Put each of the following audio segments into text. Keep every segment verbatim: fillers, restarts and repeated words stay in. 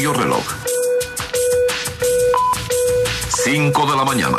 medio reloj. cinco de la mañana.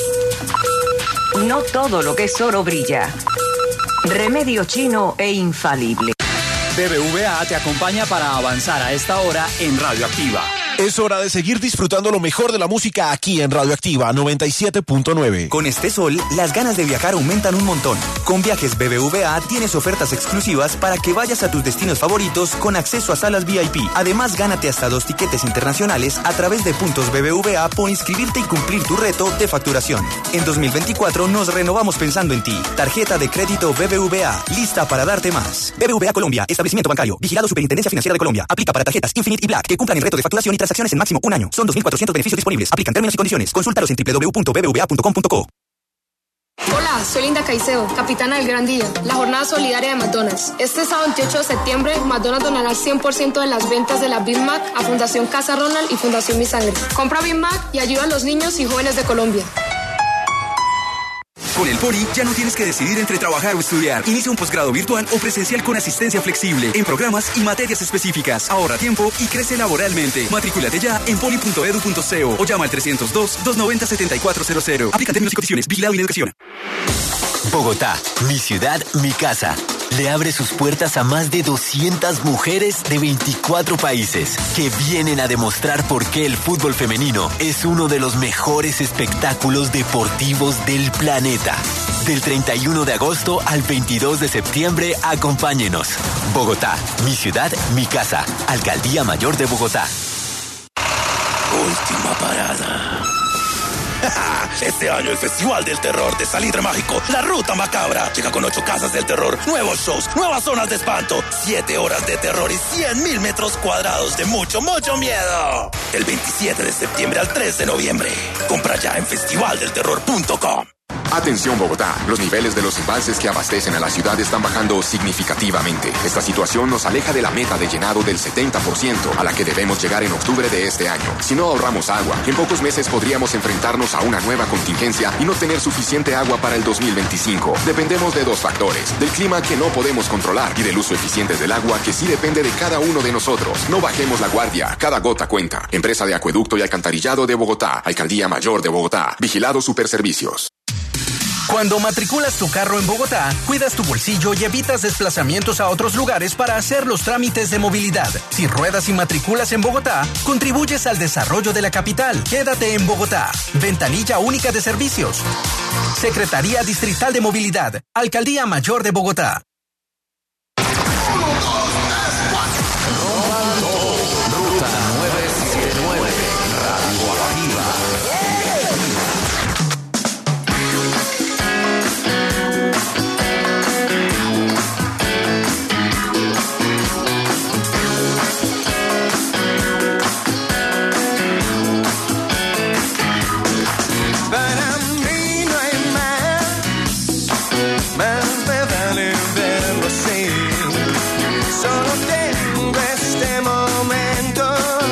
No todo lo que es oro brilla. Remedio chino e infalible. B B V A te acompaña para avanzar a esta hora en Radioactiva. Es hora de seguir disfrutando lo mejor de la música aquí en Radioactiva noventa y siete punto nueve. Con este sol, las ganas de viajar aumentan un montón. Con Viajes B B V A tienes ofertas exclusivas para que vayas a tus destinos favoritos con acceso a salas V I P. Además, gánate hasta dos tiquetes internacionales a través de puntos B B V A por inscribirte y cumplir tu reto de facturación. En dos mil veinticuatro nos renovamos pensando en ti. Tarjeta de crédito B B V A, lista para darte más. B B V A Colombia, establecimiento bancario, vigilado Superintendencia Financiera de Colombia. Aplica para tarjetas Infinite y Black que cumplan el reto de facturación y transacciones en máximo un año. Son dos mil cuatrocientos beneficios disponibles. Aplican términos y condiciones. Consúltalos en doble u doble u doble u punto b b v a punto com punto co. Hola, soy Linda Caicedo, capitana del Gran Día, la jornada solidaria de McDonald's. Este sábado veintiocho de septiembre, McDonald's donará el cien por ciento de las ventas de la Big Mac a Fundación Casa Ronald y Fundación Mi Sangre. Compra Big Mac y ayuda a los niños y jóvenes de Colombia. Con el Poli ya no tienes que decidir entre trabajar o estudiar. Inicia un posgrado virtual o presencial con asistencia flexible en programas y materias específicas. Ahorra tiempo y crece laboralmente. Matrículate ya en poli punto edu punto co o llama al trescientos dos, doscientos noventa, setenta y cuatro cero cero. Aplica términos y condiciones. Vigilado y educación. Bogotá, mi ciudad, mi casa. Le abre sus puertas a más de doscientas mujeres de veinticuatro países que vienen a demostrar por qué el fútbol femenino es uno de los mejores espectáculos deportivos del planeta. Del treinta y uno de agosto al veintidós de septiembre, acompáñenos. Bogotá, mi ciudad, mi casa. Alcaldía Mayor de Bogotá. Última parada. Este año el Festival del Terror de Salitre Mágico, La Ruta Macabra, llega con ocho casas del terror, nuevos shows, nuevas zonas de espanto, siete horas de terror y cien mil metros cuadrados de mucho, mucho miedo. Del veintisiete de septiembre al tres de noviembre. Compra ya en festival del terror punto com. Atención Bogotá, los niveles de los embalses que abastecen a la ciudad están bajando significativamente. Esta situación nos aleja de la meta de llenado del setenta por ciento a la que debemos llegar en octubre de este año. Si no ahorramos agua, en pocos meses podríamos enfrentarnos a una nueva contingencia y no tener suficiente agua para el dos mil veinticinco. Dependemos de dos factores, del clima que no podemos controlar y del uso eficiente del agua que sí depende de cada uno de nosotros. No bajemos la guardia, cada gota cuenta. Empresa de Acueducto y Alcantarillado de Bogotá, Alcaldía Mayor de Bogotá, Vigilado Superservicios. Cuando matriculas tu carro en Bogotá, cuidas tu bolsillo y evitas desplazamientos a otros lugares para hacer los trámites de movilidad. Si ruedas y matriculas en Bogotá, contribuyes al desarrollo de la capital. Quédate en Bogotá. Ventanilla única de servicios. Secretaría Distrital de Movilidad. Alcaldía Mayor de Bogotá. Ruta nueve siete nueve, Radioactiva. Para mí no hay más, más me vale verlo así. Solo tengo este momento,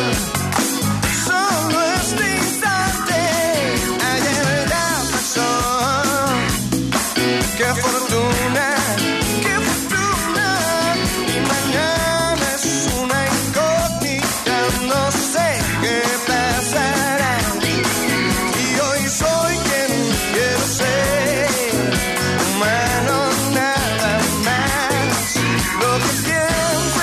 solo este instante. Ayer ya pasó, qué fortuna, qué fortuna. Y mañana es una incógnita, no sé qué pasará. Y hoy soy quien quiero ser, humano nada más. Lo que pienso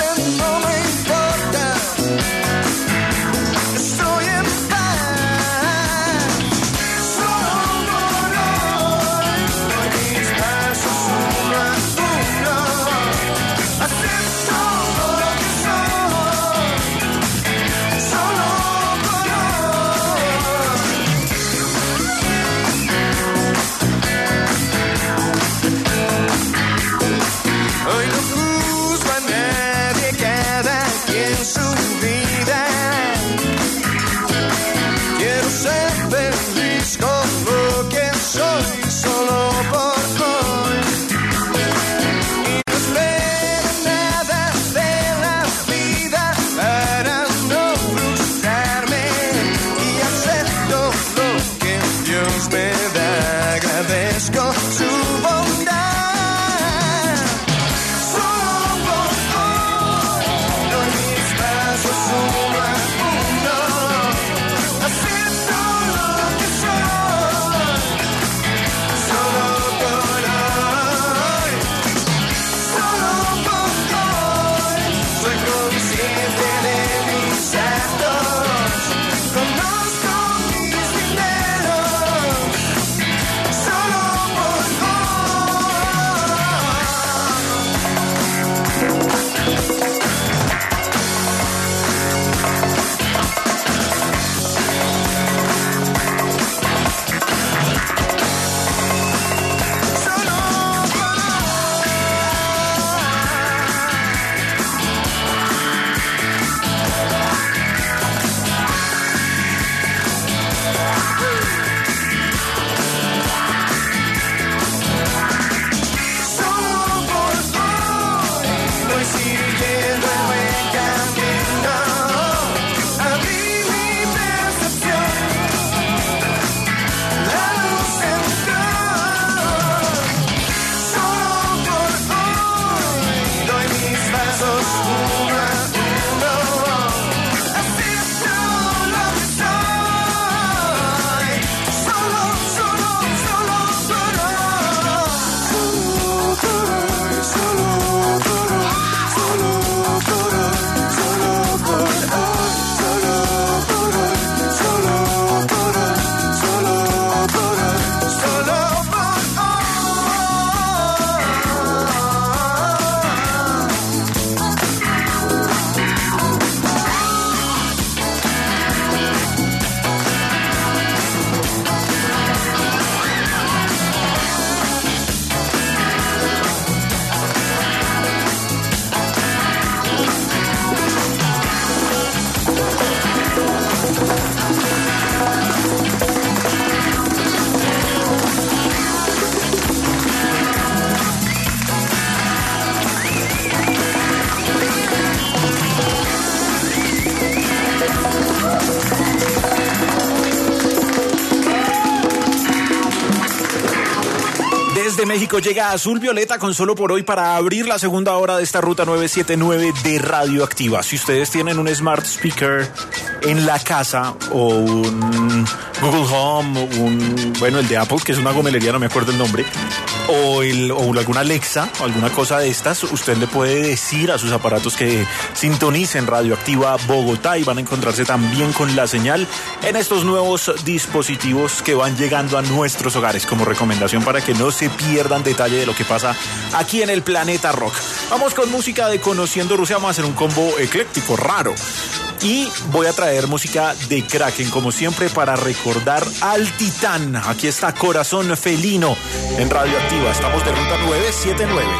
México llega Azul Violeta con Solo por Hoy para abrir la segunda hora de esta ruta nueve siete nueve de Radioactiva. Si ustedes tienen un smart speaker en la casa o un Google Home, un, bueno, el de Apple, que es una gomelería, no me acuerdo el nombre, o, el, o alguna Alexa o alguna cosa de estas, usted le puede decir a sus aparatos que sintonicen Radioactiva Bogotá y van a encontrarse también con la señal en estos nuevos dispositivos que van llegando a nuestros hogares como recomendación para que no se pierdan detalle de lo que pasa aquí en el Planeta Rock. Vamos con música de Conociendo Rusia, vamos a hacer un combo ecléctico, raro. Y voy a traer música de Kraken, como siempre, para recordar al titán. Aquí está Corazón Felino en Radioactiva. Estamos de ruta nueve siete nueve.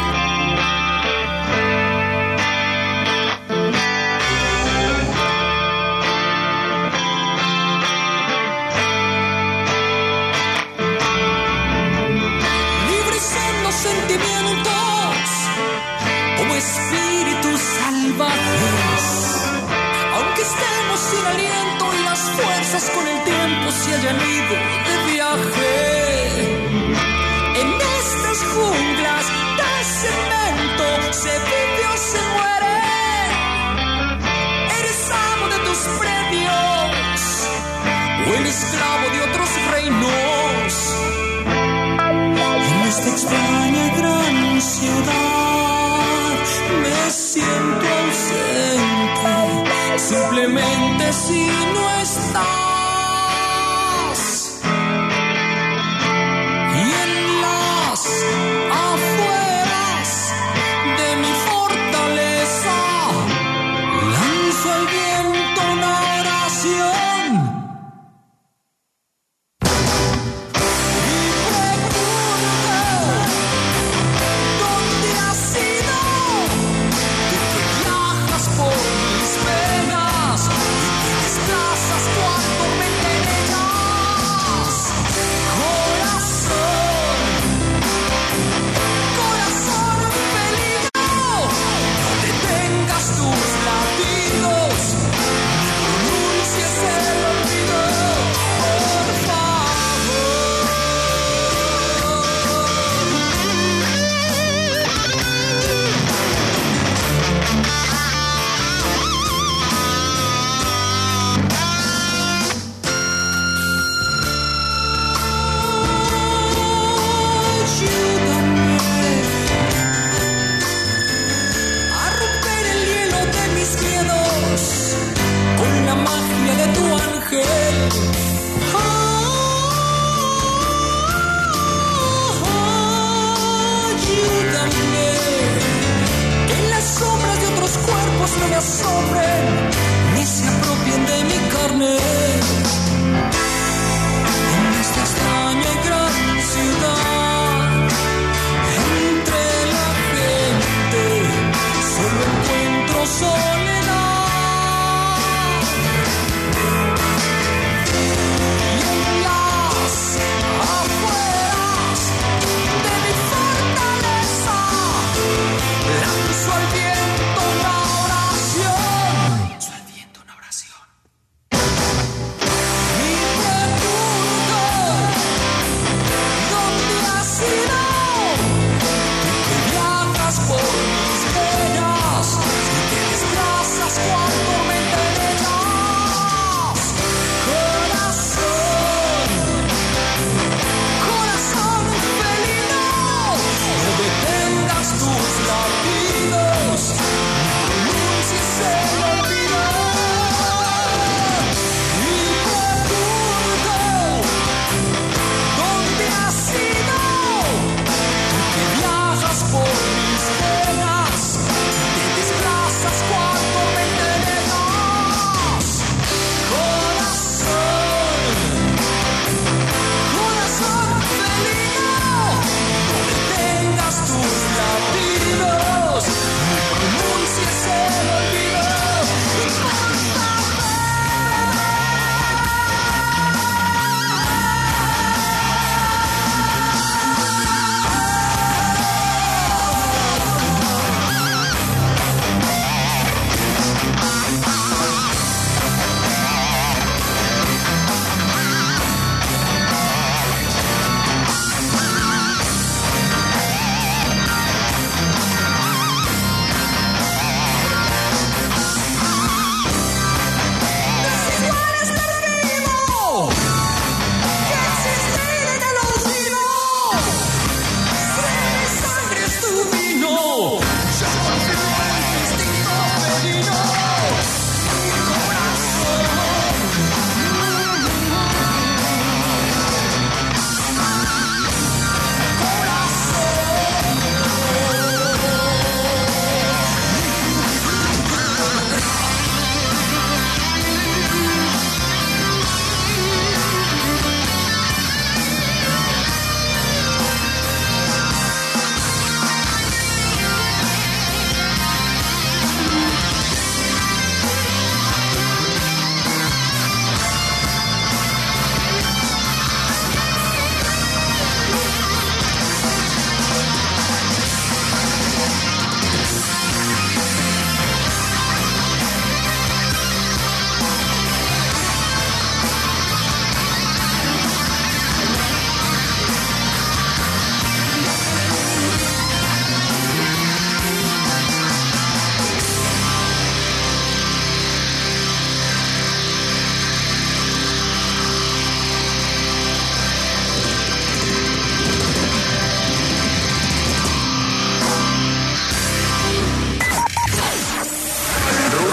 Sentimientos como espíritus salvajes, aunque estemos sin aliento y las fuerzas con el tiempo se hayan ido de viaje. En estas junglas de cemento se vive o se muere. Eres amo de tus premios o el esclavo de otros reinos. En esta extraña gran ciudad me siento ausente, simplemente si no estás. Y en las afueras de mi fortaleza lanzo al viento una oración. No me asombren ni se apropien de mi carne. En esta extraña y gran ciudad, entre la gente, solo encuentro soledad. Y en las afueras de mi fortaleza lanzo al viento una oración.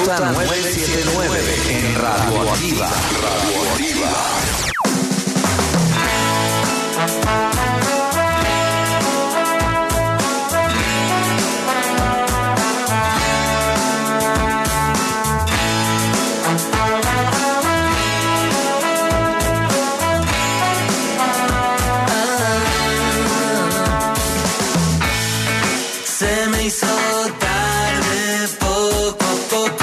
Ruta nueve siete nueve en Radio Activa. Radio Activa. Se me hizo tarde poco a poco.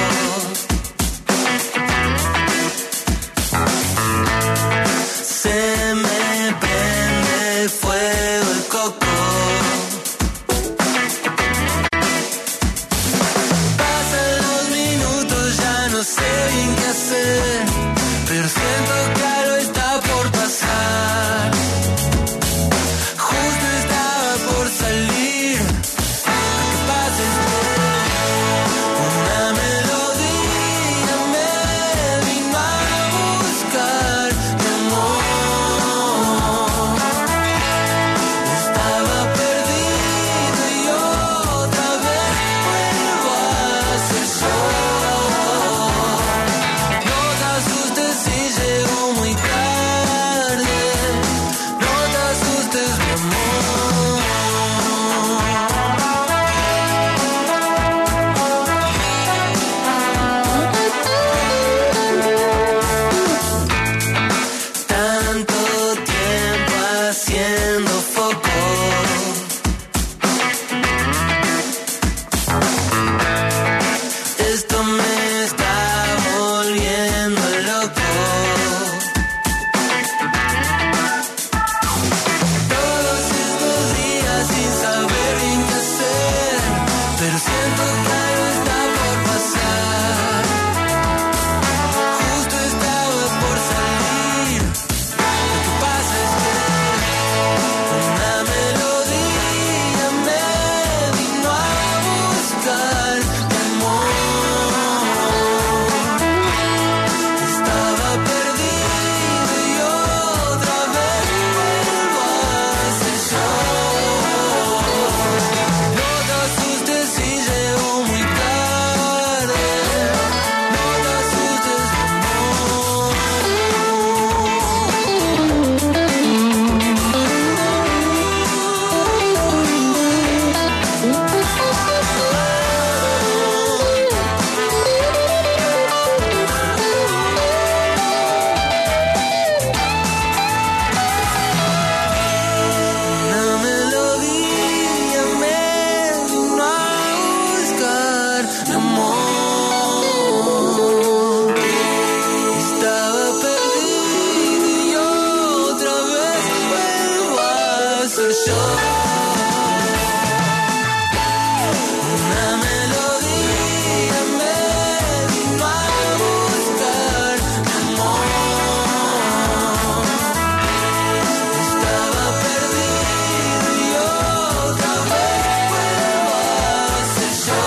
Se me prende fuego el coco. Pasan los minutos, ya no sé bien qué hacer, pero siento que algo está por pasar. Justo estaba por salir. Una melodía me vino a buscar, mi amor. Estaba perdido y otra vez vuelvo a ser yo. No te asustes si llego muy tarde, no te asustes, mi amor. Tanto tiempo haciendo foco. Esto me está volviendo loco. Todos estos días sin saber bien qué hacer, pero siento que algo está por pasar. Justo estaba por salir. Lo que pasa es que una melodía me vino a buscar, mi amor. Estaba perdido y otra vez vuelvo a ser yo. No te asustes si llego muy tarde, no te asustes, mi amor. Una melodía me vino a buscar, mi amor. Estaba perdido y otra vez vuelvo a ser yo. Una melodía me vino a buscar, mi amor. Estaba perdido y otra vez vuelvo a ser yo.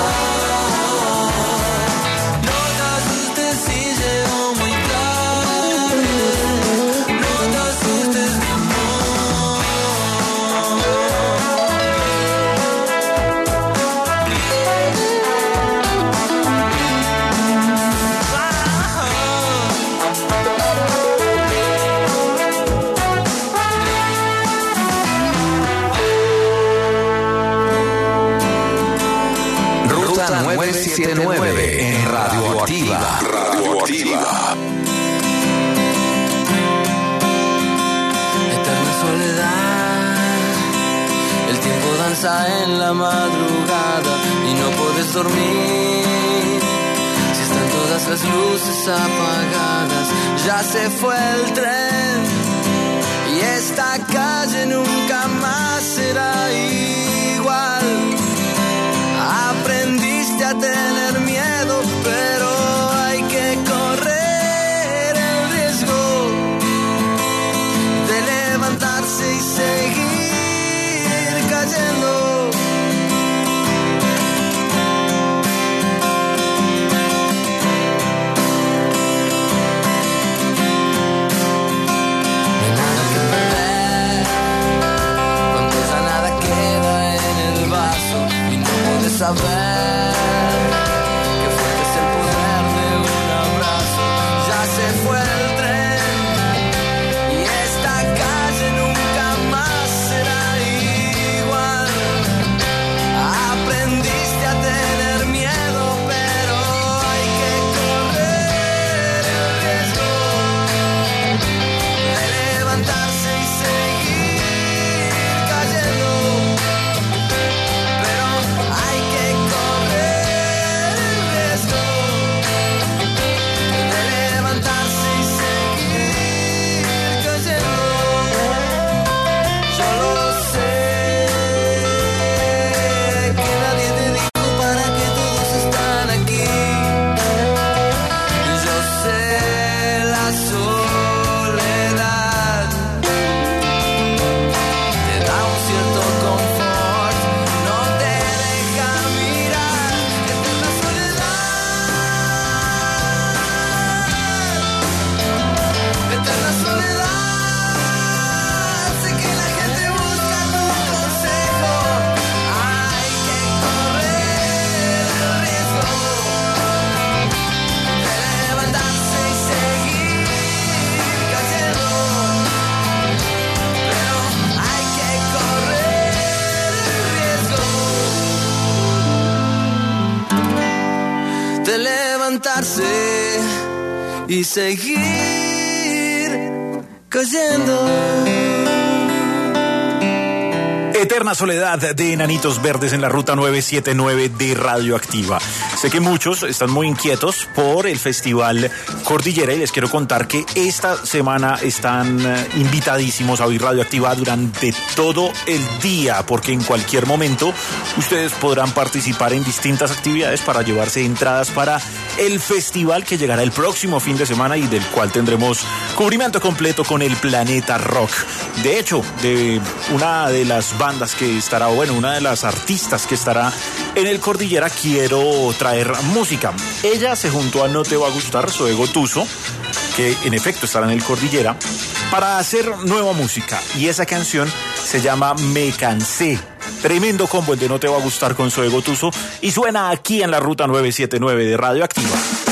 No te asustes si llego muy tarde, no te asustes, mi amor. Ruta nueve siete nueve en Radio Activa. Radio Activa. Eterna soledad, el tiempo danza en la madrugada y no puedes dormir. Si están todas las luces apagadas, ya se fue el tren y esta calle nunca más será igual. Aprendiste a tener miedo, pero hay que correr el riesgo de levantarse y seguir cayendo. No hay nada que perder cuando ya nada queda en el vaso y no puedes saber qué fuerte es el levantarse y seguir cayendo. Eterna soledad de Enanitos Verdes en la ruta nueve siete nueve de Radioactiva. Sé que muchos están muy inquietos por el Festival Cordillera y les quiero contar que esta semana están invitadísimos a oír Radioactiva durante todo el día, porque en cualquier momento ustedes podrán participar en distintas actividades para llevarse entradas para el festival que llegará el próximo fin de semana y del cual tendremos cubrimiento completo con el Planeta Rock. De hecho, de una de las bandas que estará, bueno, una de las artistas que estará en el Cordillera, quiero traer música. Ella se juntó a No Te Va a Gustar, Zoe Gotuso, que en efecto estará en el Cordillera, para hacer nueva música. Y esa canción se llama Me Cansé. Tremendo combo el de No Te Va a Gustar con Zoe Gotuso y suena aquí en la ruta nueve siete nueve de Radioactiva.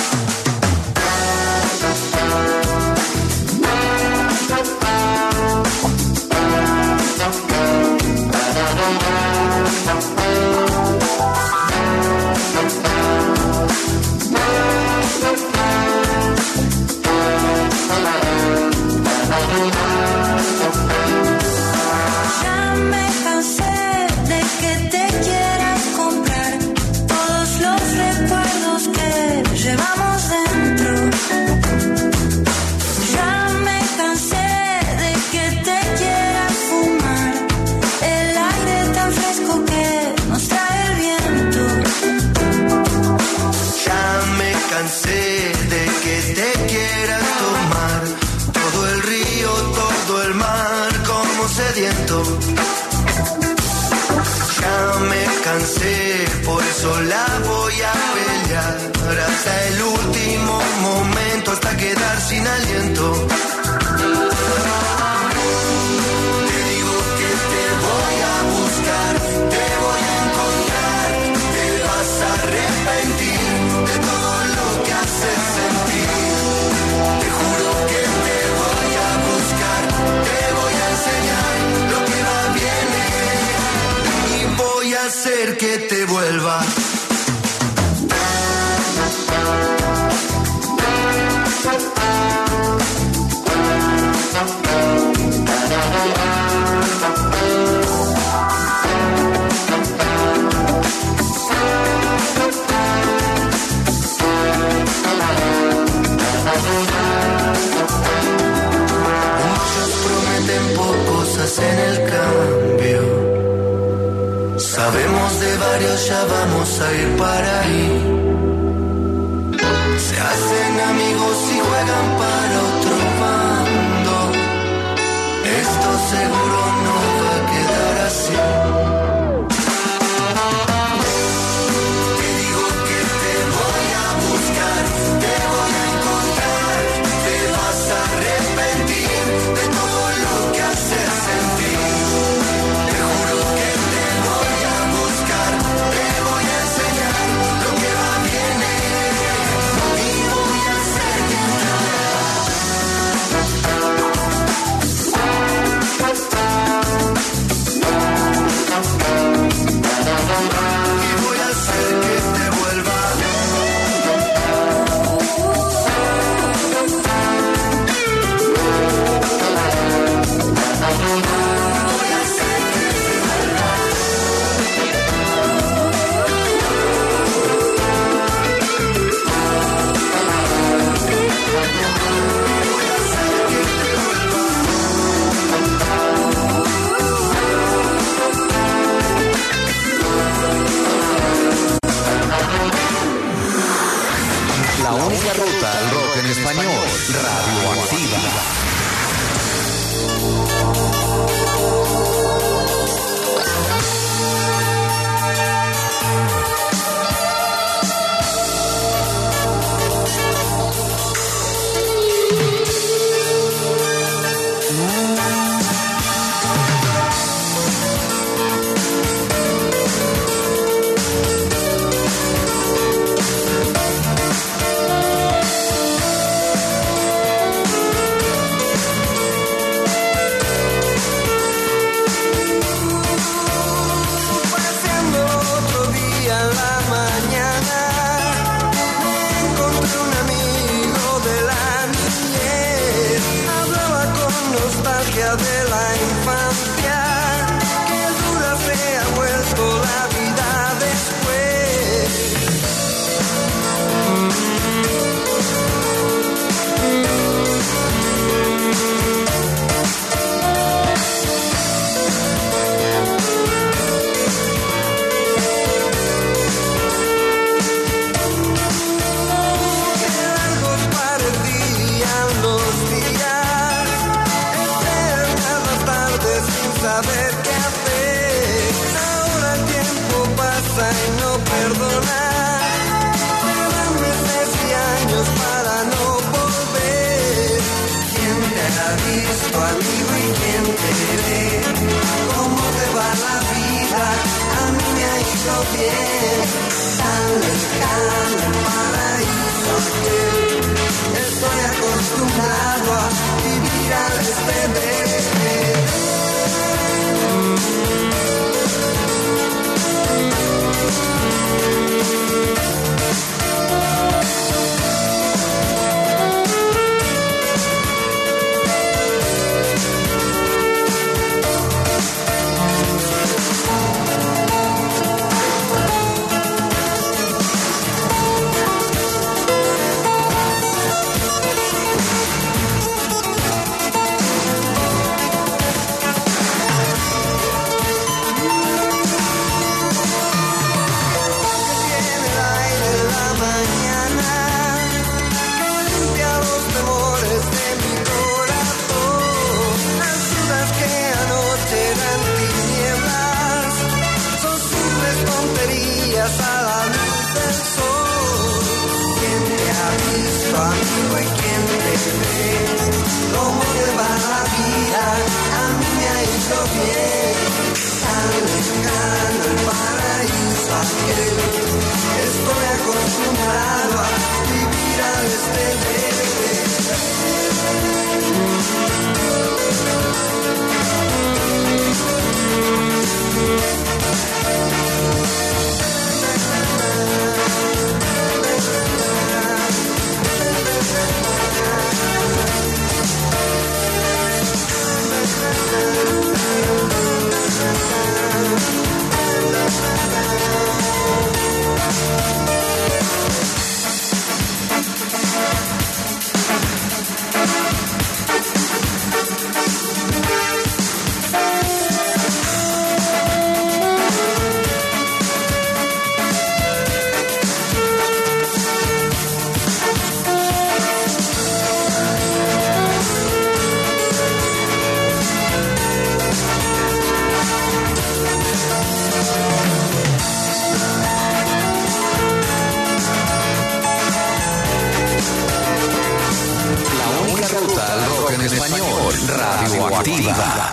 Ya me cansé, por eso la voy a pelear hasta el último momento, hasta quedar sin aliento. Te digo que te voy a buscar, te voy a encontrar, te vas a arrepentir de todo lo que haces sentir. Te juro que te voy a buscar, te voy a enseñar lo que va bien y voy a hacer que te vuelva. Muchos prometen pocos, hacen el cambio. Sabemos de varios, ya vamos a ir para ahí. Se hacen amigos y juegan para otro bando. Esto seguro no va a quedar así. La única ruta al rock en español, Radioactiva. perdonar. Quedan meses y años para no volver. ¿Quién te ha visto, amigo, y quién te ve? ¿Cómo te va la vida? A mí me ha ido bien. Tan lejano el paraíso aquel. Estoy acostumbrado a vivir al este de Radioactiva.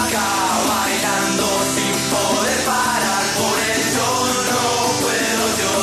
bailando sin poder parar, por ello no puedo yo.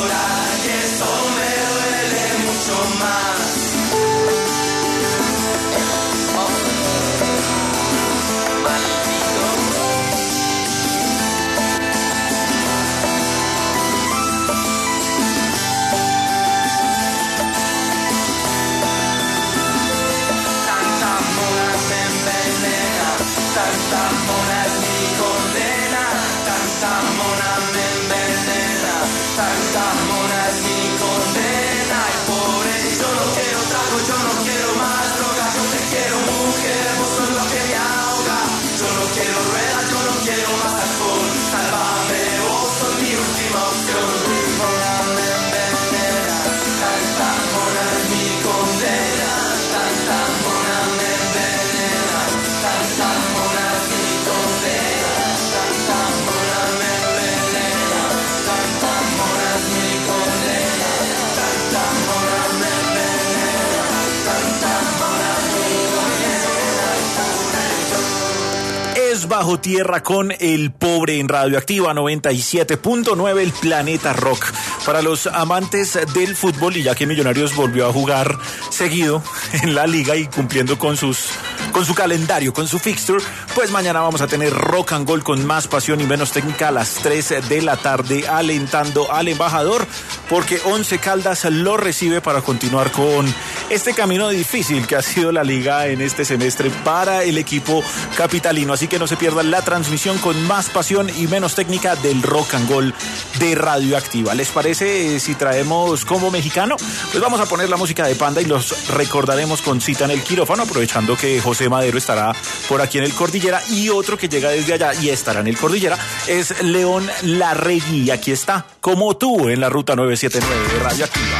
Bajo Tierra con El Pobre en Radioactiva noventa y siete punto nueve, el Planeta Rock. Para los amantes del fútbol, y ya que Millonarios volvió a jugar seguido en la liga y cumpliendo con sus con su calendario, con su fixture, pues mañana vamos a tener Rock and Gold con más pasión y menos técnica a las tres de la tarde, alentando al embajador, porque Once Caldas lo recibe para continuar con este camino difícil que ha sido la liga en este semestre para el equipo capitalino. Así que no se pierdan la transmisión con más pasión y menos técnica del Rock and Gold de Radioactiva. ¿Les parece si traemos combo mexicano? Pues vamos a poner la música de Panda y los recordaremos con Cita en el Quirófano, aprovechando que José Madero estará por aquí en el Cordillera, y otro que llega desde allá y estará en el Cordillera es León Larregui. Y aquí está, Como Tú, en la Ruta nueve siete nueve de Radioactiva.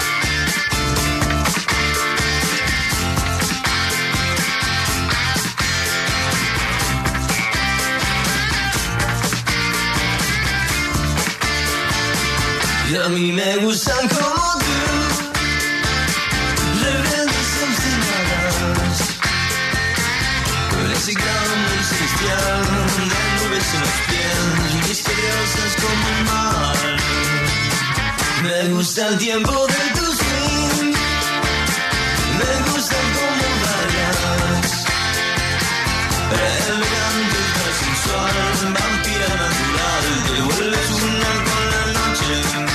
Y a mí me gustan como tú, rebeldes obstinadas, reciclando celestial, de nubes en los pies, misteriosas como el mar. Me gusta el tiempo de tu swing, me gusta cómo bailas, elegante y sensual, vampira natural, te vuelves una con la noche.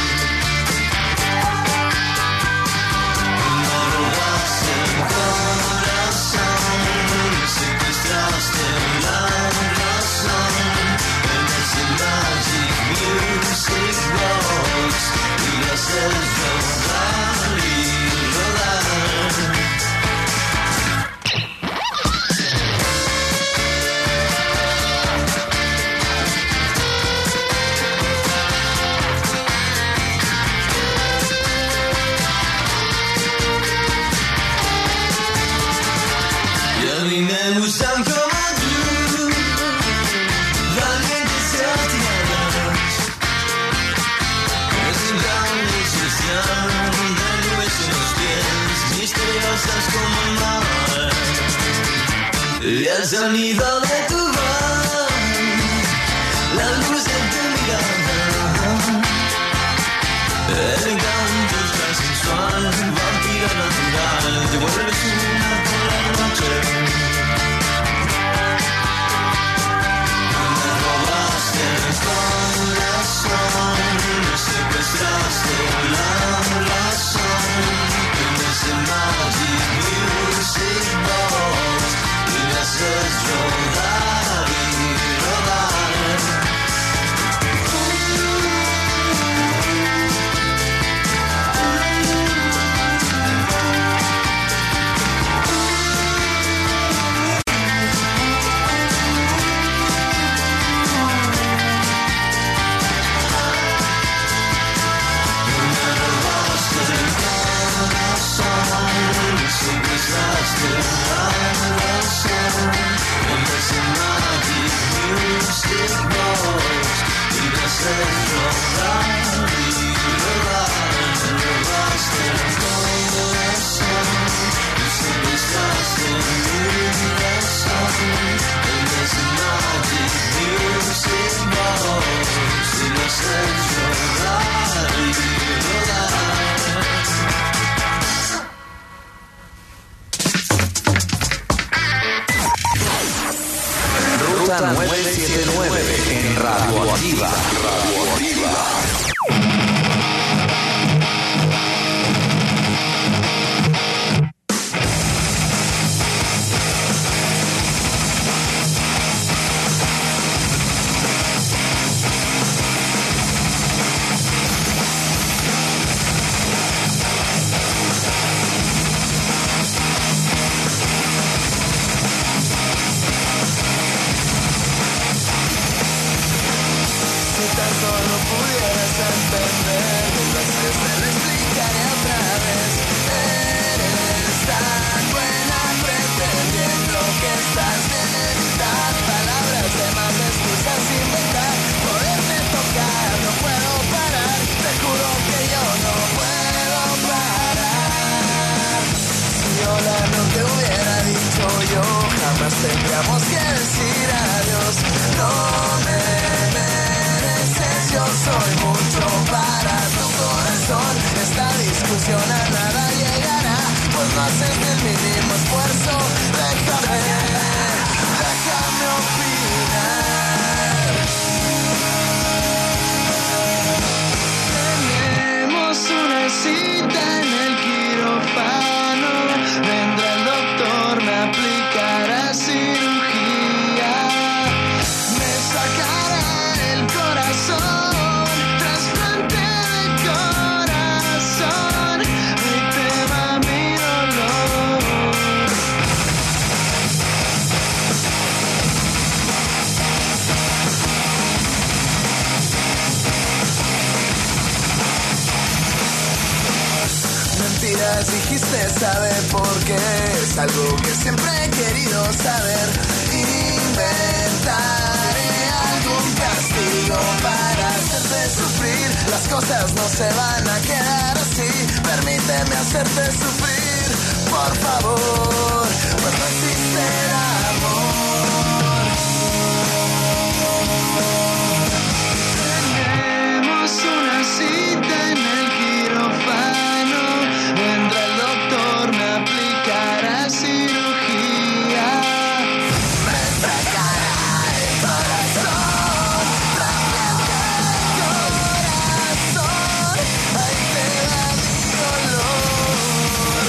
Y el sonido de tu voz, la luz de tu mirada, el encanto tan sensual, vampiro natural, te vuelves una por la noche. Me robaste el corazón, me secuestraste la razón, en ese magic music box. Haces rodar y rodar. Me robaste el corazón, me secuestraste la razón. Ese magic music box, y me haces rodar y rodar. Me robaste el corazón, y secuestraste mi razón. En ese magic music box, y me haces rodar y rodar. Ruta nueve siete nueve en Radioactiva. Radioactiva. Solo pudieras entender, entonces te lo explicaré otra vez. Eres tan buena pretendiendo que estás bien editar palabras de más excusas inventar. Poderme tocar, no puedo parar, te juro que yo no puedo parar. Si hola no te hubiera dicho yo, jamás tendríamos que decir adiós. funciona, nada llegará. Pues no haces el mínimo esfuerzo. Déjame, déjame opinar. Tenemos una cita en el quirófano. Vendrá el doctor, me aplicará cirugía. Me sacará el corazón, trasplante de corazón. Ahí te va mi dolor. Mentiras dijiste, sabe por qué. Es algo que siempre he querido saber. Inventaré algún castigo para hacerte sufrir. Las cosas no se van a quedar así. Permíteme hacerte sufrir, por favor. Pues no existe el amor. Tenemos una cita en el quirófano. Vendrá el doctor, me aplicará cirugía. Me sacará el corazón, trasplante de corazón. Ahí te va mi dolor.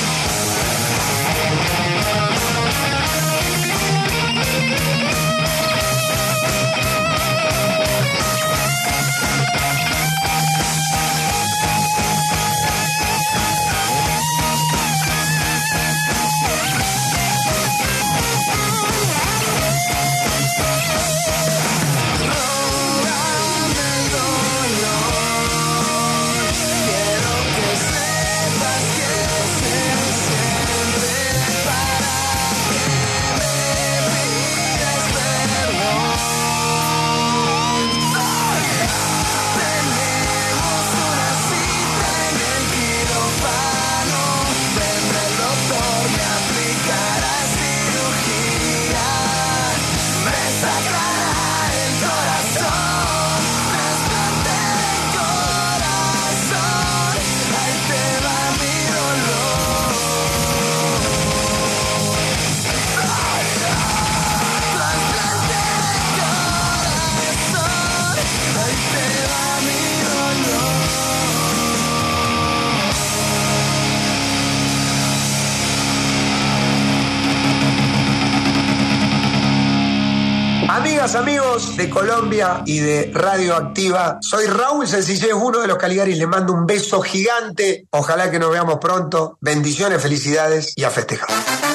Amigas, amigos de Colombia y de Radioactiva, soy Raúl Sencillez, uno de los Caligaris. Le mando un beso gigante. Ojalá que nos veamos pronto. Bendiciones, felicidades y a festejar.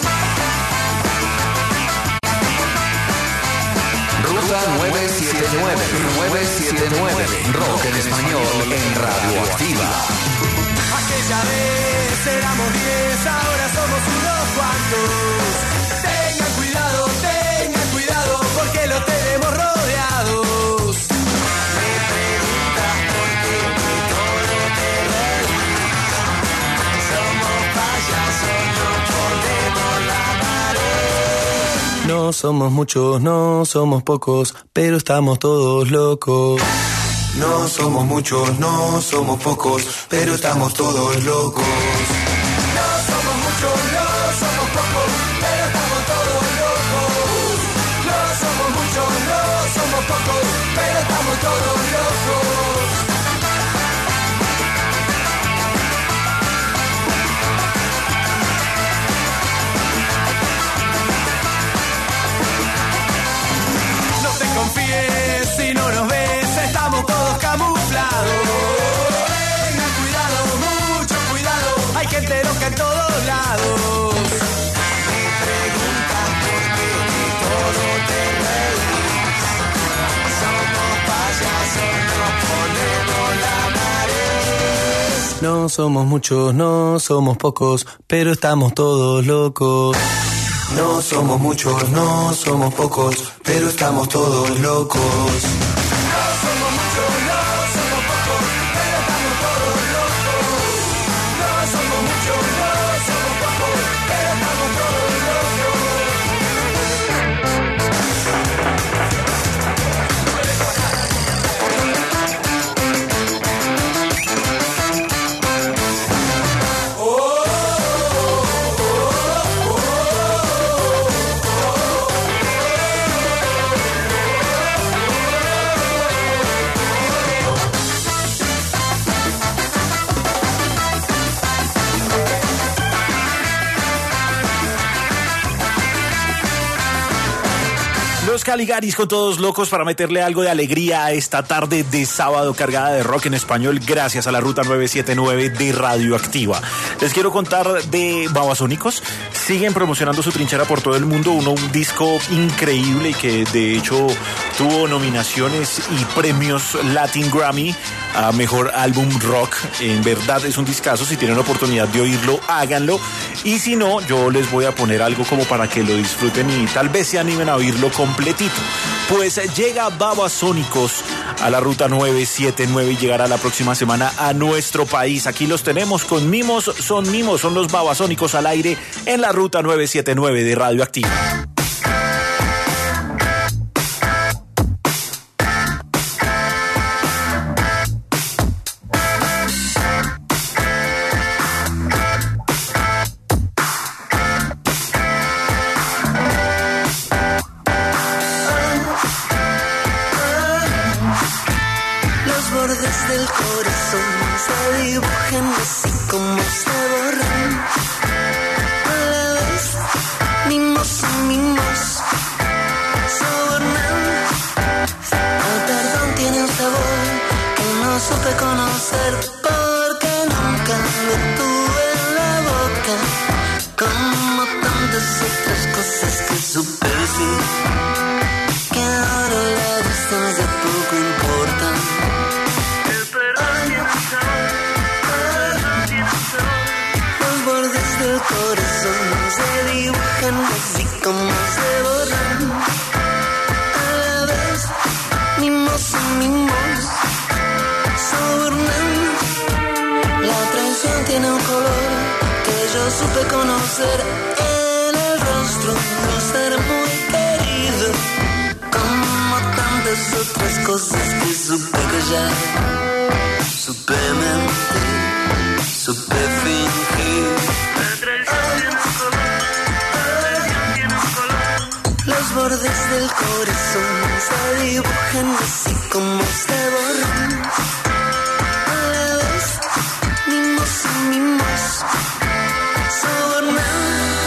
Ruta nueve siete nueve, nueve siete nueve, rock en español en Radioactiva. Aquella vez éramos diez, ahora somos unos cuantos. Tengan cuidado, tengan cuidado, porque lo tenemos rodeados. Me preguntas por qué todo te reís. Somos payasos, no ponemos la pared. No somos muchos, no somos pocos, pero estamos todos locos. No somos muchos, no somos pocos, pero estamos todos locos. No somos muchos, no somos pocos, pero estamos todos locos. No somos muchos, no somos pocos, pero estamos todos locos. No te confíes si no nos ves, estamos todos camuflados. Tengan cuidado, mucho cuidado, hay gente loca en todos lados. Me preguntan por qué de todo te reís. Somos payasos, nos ponemos la nariz. No somos muchos, no somos pocos, pero estamos todos locos. No somos muchos, no somos pocos, pero estamos todos locos. No somos muchos, no somos pocos, pero estamos todos locos. No somos muchos, no somos pocos, pero estamos todos locos. Los Caligaris con todos locos para meterle algo de alegría a esta tarde de sábado cargada de rock en español gracias a la Ruta nueve siete nueve de Radioactiva. Les quiero contar de Babasónicos. Siguen promocionando su trinchera por todo el mundo. Uno, un disco increíble y que de hecho tuvo nominaciones y premios Latin Grammy a Mejor Álbum Rock. En verdad es un discazo. Si tienen la oportunidad de oírlo, háganlo. Y si no, yo les voy a poner algo como para que lo disfruten y tal vez se animen a oírlo completito. Pues llega Babasónicos a la Ruta nueve siete nueve y llegará la próxima semana a nuestro país. Aquí los tenemos con Mimos, son Mimos, son los Babasónicos al aire en la Ruta nueve siete nueve de Radioactiva. Del corazón se dibujan así como se borran. A la vez, mimos y mimos sobornan. El perdón tiene un sabor que no supe conocer porque nunca lo tuve en la boca. Como tantas otras cosas que supe decir, que ahora la distancia poco importa. El corazón se dibujan así como se borran. A la vez, mimos y mimos sobornan. La traición tiene un color que yo supe conocer en el rostro de un ser muy querido. Como tantas otras cosas que supe callar, supe mentir, supe fingir. Los bordes del corazón se dibujan así como se borran. A la vez, mimos y mimos sobornan.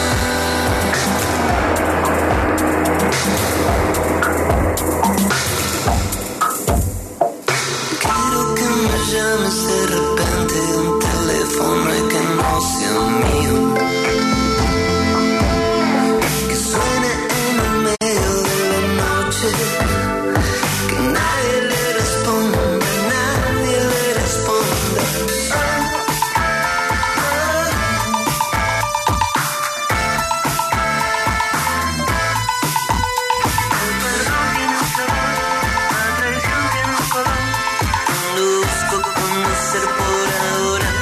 Quiero que me llames de repente un teléfono y que no sea mío. Que nadie le responda, nadie le responda. El perdón tiene un sabor, la traición tiene un color. No busco conocer por ahora.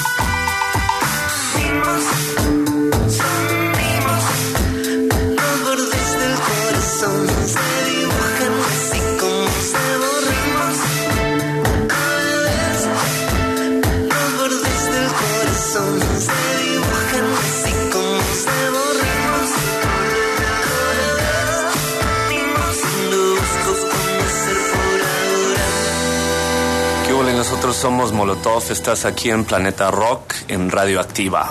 Mimos, son mimos. Los bordes del corazón se así como se borramos. A la vez, los bordes del corazón se dibujan así como se borramos. A la vez, mimos y no busco conocer por ahora. ¿Qué hubo? Nosotros somos Molotov, estás aquí en Planeta Rock en Radioactiva.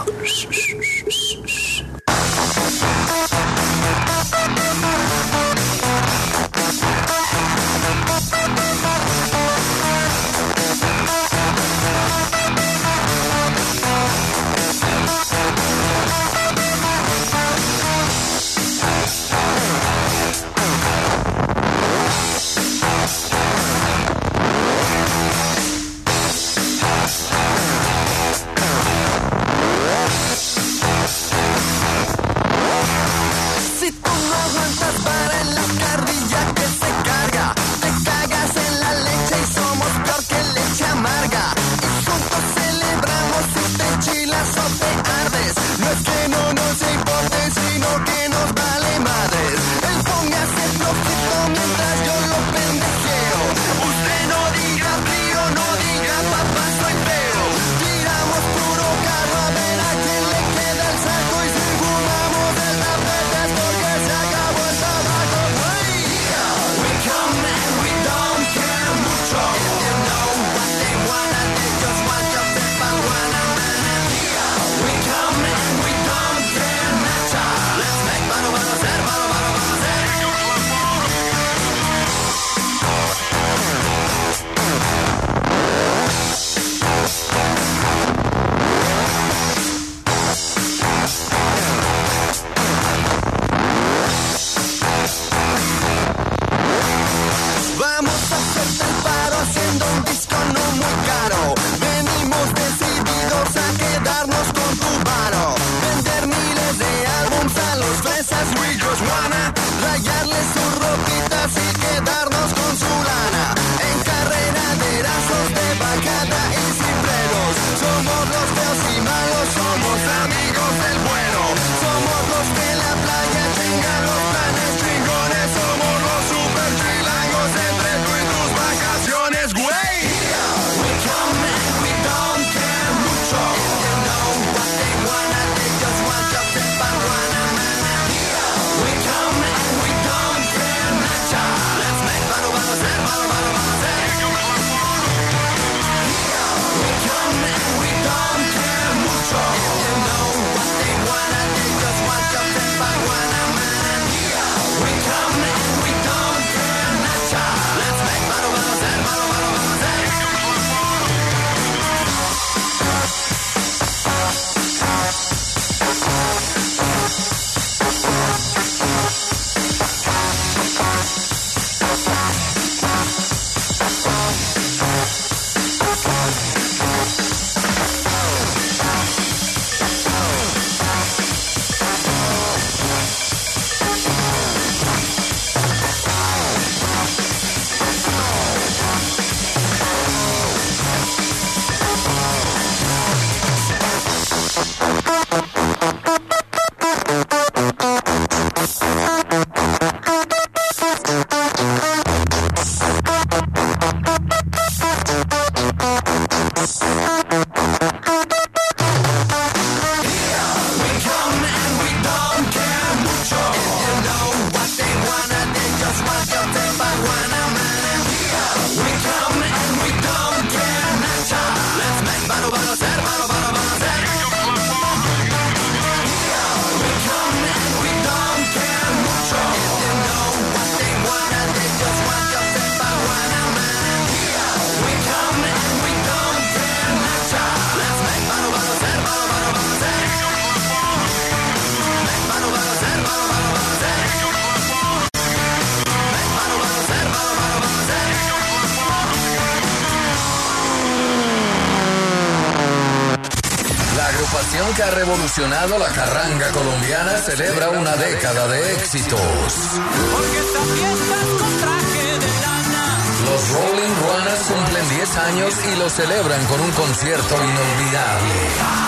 rayarle sus ropitas y quedarnos con su lana. En carreraderazos de bajada y sin frenos. Somos los feos y malos, somos amigos del bueno. Somos los que la playa chingan los planes chingones. Somos los super chilangos entre tú y tus vacaciones, güey. We come and we don't care mucho. If you know what they wanna, they just want to flip and run a man. We come and we don't care mucho. Let's make malo, malo, ser, malo, malo, malo, ser. We come and we don't care mucho. If you know what they wanna, they just want to flip and run a man. We come and we don't care mucho. Let's make malo, malo, ser, malo, malo, malo, ser. Que ha revolucionado la carranga colombiana celebra una década de éxitos. Porque esta fiesta es con traje de lana. Los Rolling Ruanas cumplen diez años y lo celebran con un concierto inolvidable.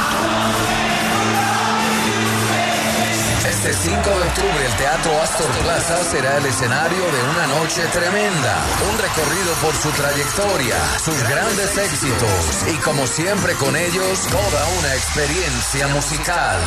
Este cinco de octubre el Teatro Astor Plaza será el escenario de una noche tremenda, un recorrido por su trayectoria, sus grandes éxitos y como siempre con ellos toda una experiencia musical.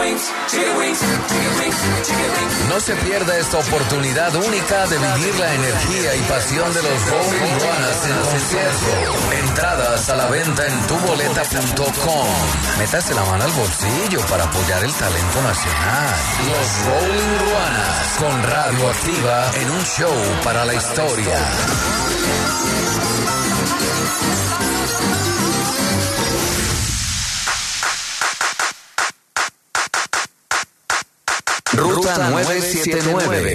No se pierda esta oportunidad única de vivir la energía y pasión de los Rolling Ruanas en concierto. Entradas a la venta en tu boleta punto com. Métase la mano al bolsillo para apoyar el talento nacional. Los Rolling Ruanas con Radioactiva en un show para la historia. Ruta nueve siete nueve.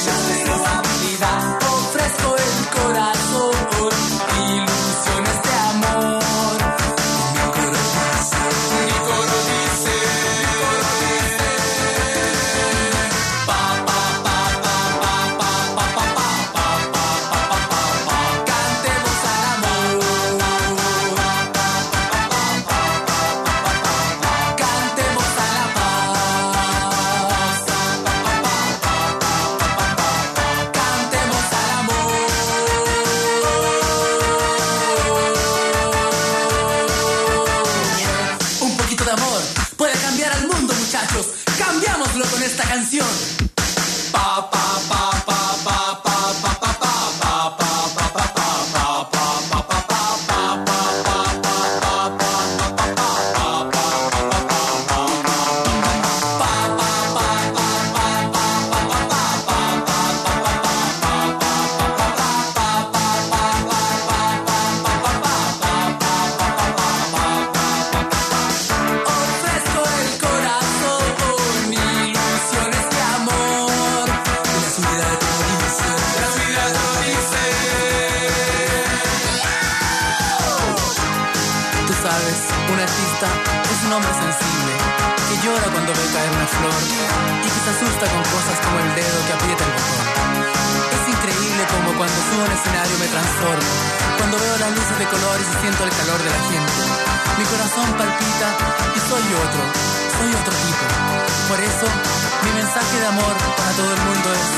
Ofrezco el corazón, ilusiones de amor. canción. Pa, pa, pa, pa, pa, pa, pa, pa, pa, pa, pa, pa, pa, pa, pa, y que se asusta con cosas como el dedo que aprieta el botón. Es increíble como cuando subo a un escenario me transformo, cuando veo las luces de colores y siento el calor de la gente. Mi corazón palpita y soy otro, soy otro tipo. Por eso, mi mensaje de amor para todo el mundo es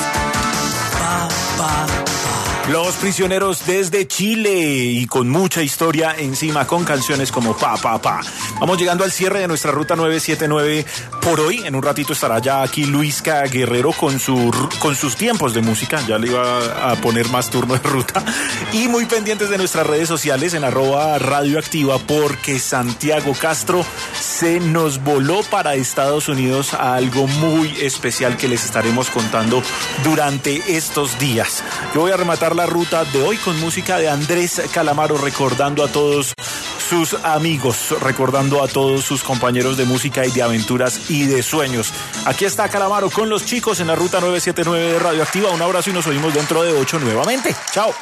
pa, pa, pa. Los Prisioneros desde Chile y con mucha historia encima, con canciones como Pa, Pa, Pa. Vamos llegando al cierre de nuestra ruta nueve siete nueve por hoy. En un ratito estará ya aquí Luisca Guerrero con, su, con sus tiempos de música. Ya le iba a poner más turno de ruta. Y muy pendientes de nuestras redes sociales en arroba radioactiva, porque Santiago Castro se nos voló para Estados Unidos a algo muy especial que les estaremos contando durante estos días. Yo voy a rematar la ruta de hoy con música de Andrés Calamaro, recordando a todos sus amigos, recordando a todos sus compañeros de música y de aventuras y de sueños. Aquí está Calamaro con los chicos en la ruta nueve siete nueve de Radioactiva. Un abrazo y nos oímos dentro de ocho nuevamente. Chao.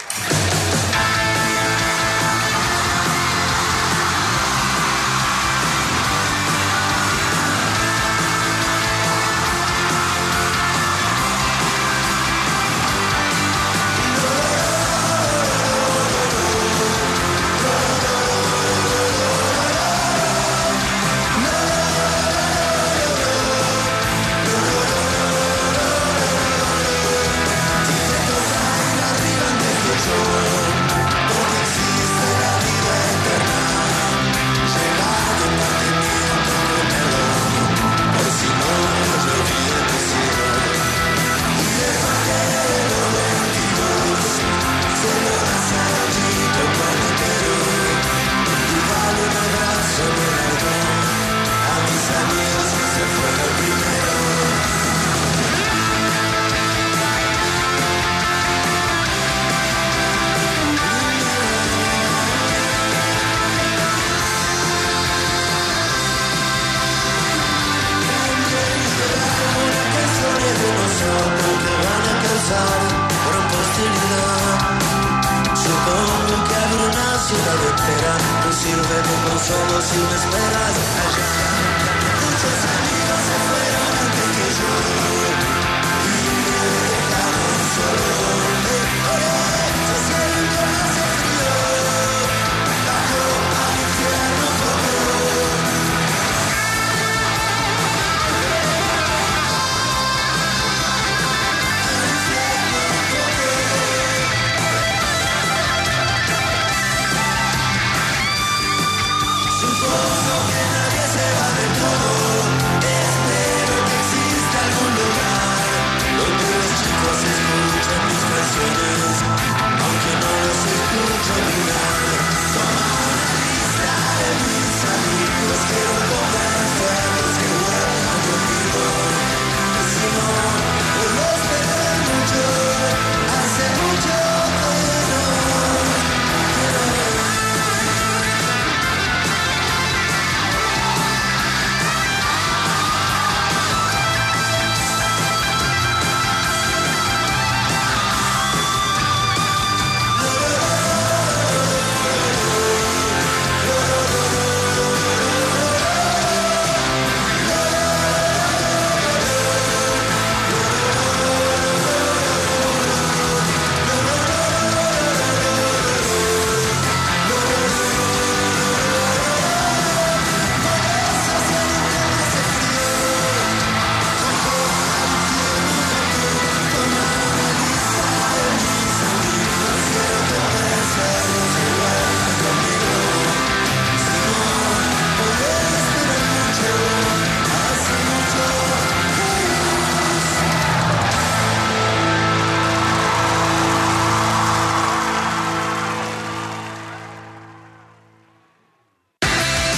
Espero que exista algún lugar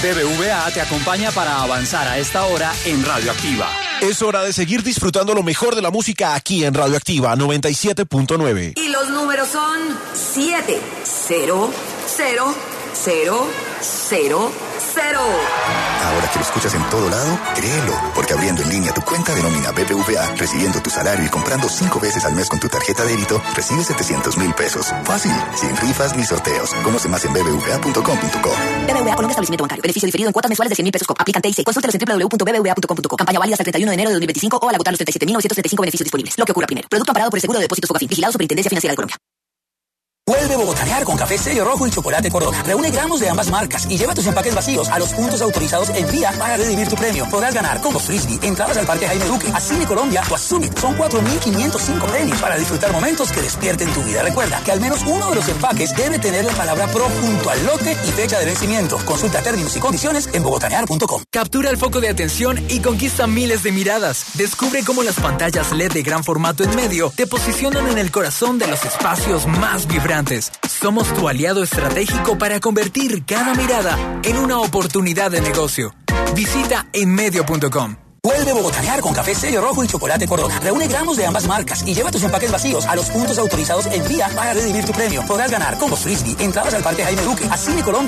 B B V A te acompaña para avanzar a esta hora en Radioactiva. Es hora de seguir disfrutando lo mejor de la música aquí en Radioactiva noventa y siete punto nueve. Y los números son siete, cero, cero, cero, cero, cero. Ahora que lo escuchas en todo lado, créelo, porque abriendo en línea tu cuenta de nómina B B V A, recibiendo tu salario y comprando cinco veces al mes con tu tarjeta de débito, recibes setecientos mil pesos. Fácil, sin rifas ni sorteos. Conoce más en b b v a punto com punto co. B B V A Colombia Establecimiento Bancario. Beneficio diferido en cuotas mensuales de cien mil pesos. Aplican T I C. Consúltelos en doble u doble u doble u punto b b v a punto com punto co. Campaña válida hasta el treinta y uno de enero de dos mil veinticinco o al agotar los treinta y siete mil novecientos treinta y cinco beneficios disponibles. Lo que ocurra primero. Producto amparado por el Seguro de Depósitos Fogafín. Vigilado Superintendencia Financiera de Colombia. Vuelve bogotanear con Café Sello Rojo y Chocolate Corona. Reúne gramos de ambas marcas y lleva tus empaques vacíos a los puntos autorizados en vía para redimir tu premio. Podrás ganar combos frisbee, entradas al Parque Jaime Duque, a Cine Colombia o a Summit. Son cuatro mil quinientos cinco premios para disfrutar momentos que despierten tu vida. Recuerda que al menos uno de los empaques debe tener la palabra Pro junto al lote y fecha de vencimiento. Consulta términos y condiciones en bogotanear punto com. Captura el foco de atención y conquista miles de miradas. Descubre cómo las pantallas L E D de gran formato en medio te posicionan en el corazón de los espacios más vibrantes. Somos tu aliado estratégico para convertir cada mirada en una oportunidad de negocio. Visita enmedio punto com. Vuelve bogotanear con Café Sello Rojo y Chocolate Corona. Reúne gramos de ambas marcas y lleva tus empaques vacíos a los puntos autorizados en vía para redimir tu premio. Podrás ganar combos frisbee, entradas al Parque Jaime Duque, a Cine Colombia